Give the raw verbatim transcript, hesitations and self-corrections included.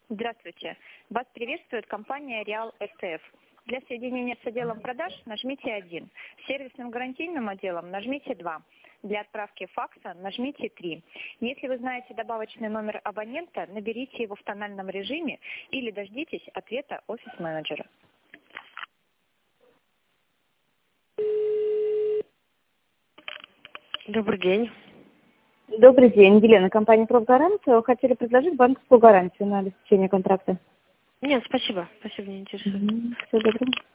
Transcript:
Здравствуйте. Вас приветствует компания Реал эс тэ эф. Для соединения с отделом продаж нажмите один. С сервисным гарантийным отделом нажмите два. Для отправки факса нажмите три. Если вы знаете добавочный номер абонента, наберите его в тональном режиме или дождитесь ответа офис-менеджера. Добрый день. Добрый день, Елена, компания «Профгарант». Хотели предложить банковскую гарантию на обеспечение контракта. Нет, спасибо. Спасибо, не интересует. Угу. Все доброго.